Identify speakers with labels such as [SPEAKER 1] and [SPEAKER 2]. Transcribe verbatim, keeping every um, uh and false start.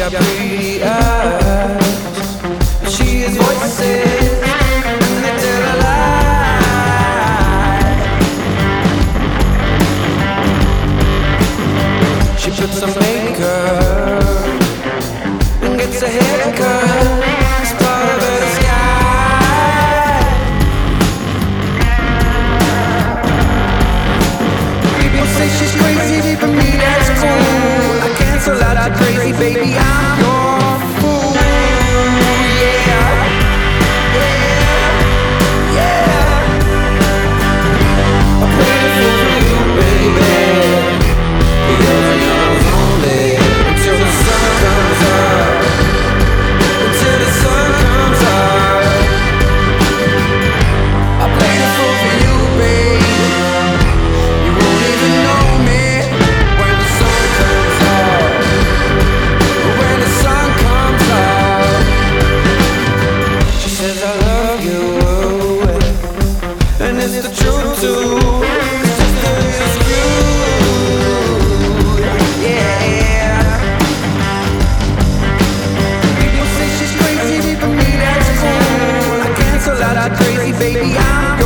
[SPEAKER 1] got pretty eyes. She hears voices and they tell a lie. She puts on makeup and gets a haircut. It's part of her disguise. People say she's crazy, for me that's cool. I cancel out her crazy, baby, I'm your fool. Yeah, yeah, yeah. I'm waiting for you, baby. Yours and yours only. Until the sun comes up. Until the sun comes up. I'm waiting for you, babe. You won't even know me when the sun comes up. When the sun comes up. She says I love you, and it's the truth too. Sister, it's you. Yeah. People say she's crazy, for me that's cool. I cancel out her crazy, baby, I'm